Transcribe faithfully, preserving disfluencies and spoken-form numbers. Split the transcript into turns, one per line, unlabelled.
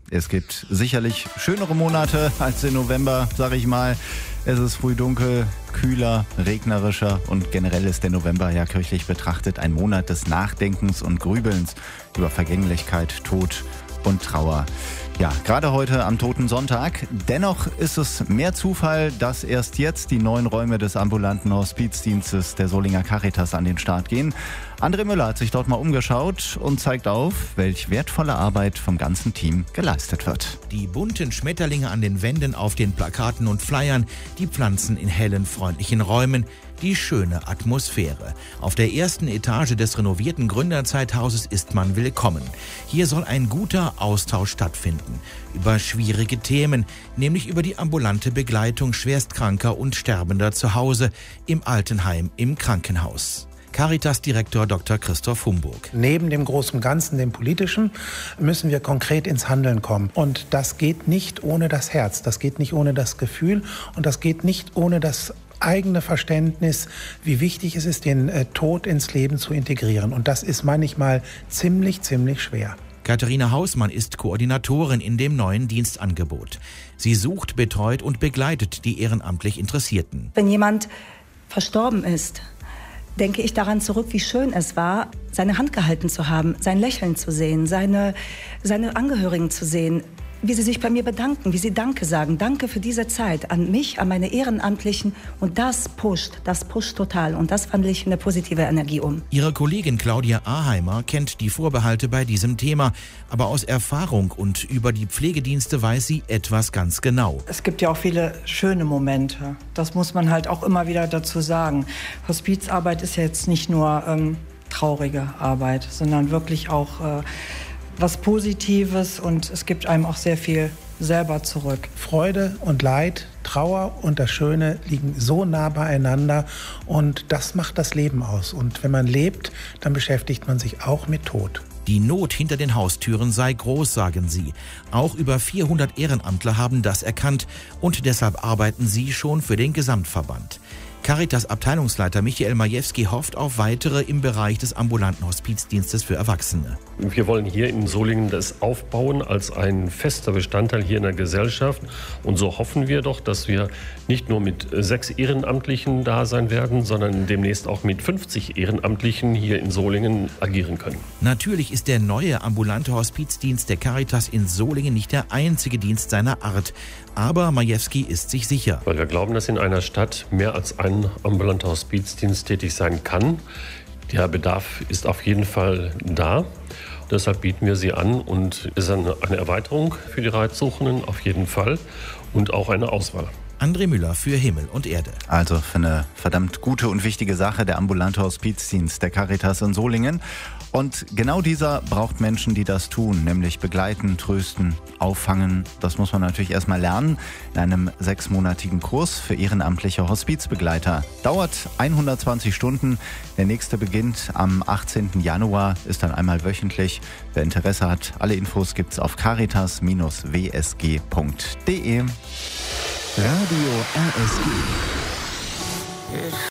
Es gibt sicherlich schönere Monate als den November, sag ich mal. Es ist früh dunkel, kühler, regnerischer und generell ist der November ja kirchlich betrachtet ein Monat des Nachdenkens und Grübelns über Vergänglichkeit, Tod und Trauer. Ja, gerade heute am Toten Sonntag. Dennoch ist es mehr Zufall, dass erst jetzt die neuen Räume des ambulanten Hospizdienstes der Solinger Caritas an den Start gehen. André Müller hat sich dort mal umgeschaut und zeigt auf, welch wertvolle Arbeit vom ganzen Team geleistet wird.
Die bunten Schmetterlinge an den Wänden, auf den Plakaten und Flyern, die Pflanzen in hellen, freundlichen Räumen, die schöne Atmosphäre. Auf der ersten Etage des renovierten Gründerzeithauses ist man willkommen. Hier soll ein guter Austausch stattfinden über schwierige Themen, nämlich über die ambulante Begleitung Schwerstkranker und Sterbender zu Hause, im Altenheim, im Krankenhaus. Caritas-Direktor Doktor Christoph Humburg.
Neben dem großen Ganzen, dem politischen, müssen wir konkret ins Handeln kommen. Und das geht nicht ohne das Herz, das geht nicht ohne das Gefühl und das geht nicht ohne das eigene Verständnis, wie wichtig es ist, den äh, Tod ins Leben zu integrieren. Und das ist manchmal ziemlich, ziemlich schwer.
Katharina Hausmann ist Koordinatorin in dem neuen Dienstangebot. Sie sucht, betreut und begleitet die ehrenamtlich Interessierten.
Wenn jemand verstorben ist, denke ich daran zurück, wie schön es war, seine Hand gehalten zu haben, sein Lächeln zu sehen, seine, seine Angehörigen zu sehen, wie sie sich bei mir bedanken, wie sie Danke sagen. Danke für diese Zeit an mich, an meine Ehrenamtlichen. Und das pusht, das pusht total. Und das wandle ich in eine positive Energie um.
Ihre Kollegin Claudia Aheimer kennt die Vorbehalte bei diesem Thema. Aber aus Erfahrung und über die Pflegedienste weiß sie etwas ganz genau.
Es gibt ja auch viele schöne Momente. Das muss man halt auch immer wieder dazu sagen. Hospizarbeit ist ja jetzt nicht nur ähm, traurige Arbeit, sondern wirklich auch äh, was Positives, und es gibt einem auch sehr viel selber zurück.
Freude und Leid, Trauer und das Schöne liegen so nah beieinander und das macht das Leben aus. Und wenn man lebt, dann beschäftigt man sich auch mit Tod.
Die Not hinter den Haustüren sei groß, sagen sie. Auch über vierhundert Ehrenamtler haben das erkannt und deshalb arbeiten sie schon für den Gesamtverband. Caritas-Abteilungsleiter Michael Majewski hofft auf weitere im Bereich des ambulanten Hospizdienstes für Erwachsene.
Wir wollen hier in Solingen das aufbauen als ein fester Bestandteil hier in der Gesellschaft. Und so hoffen wir doch, dass wir nicht nur mit sechs Ehrenamtlichen da sein werden, sondern demnächst auch mit fünfzig Ehrenamtlichen hier in Solingen agieren können.
Natürlich ist der neue ambulante Hospizdienst der Caritas in Solingen nicht der einzige Dienst seiner Art. Aber Majewski ist sich sicher.
Weil wir glauben, dass in einer Stadt mehr als ein ambulanter Hospizdienst tätig sein kann. Der Bedarf ist auf jeden Fall da. Deshalb bieten wir sie an und es ist eine, eine Erweiterung für die Ratsuchenden auf jeden Fall und auch eine Auswahl.
André Müller für Himmel und Erde.
Also für eine verdammt gute und wichtige Sache, der ambulante Hospizdienst der Caritas in Solingen. Und genau dieser braucht Menschen, die das tun, nämlich begleiten, trösten, auffangen. Das muss man natürlich erstmal lernen in einem sechsmonatigen Kurs für ehrenamtliche Hospizbegleiter. Dauert hundertzwanzig Stunden. Der nächste beginnt am achtzehnten Januar, ist dann einmal wöchentlich. Wer Interesse hat, alle Infos gibt's auf caritas Bindestrich w s g punkt d e.
Radio R S G.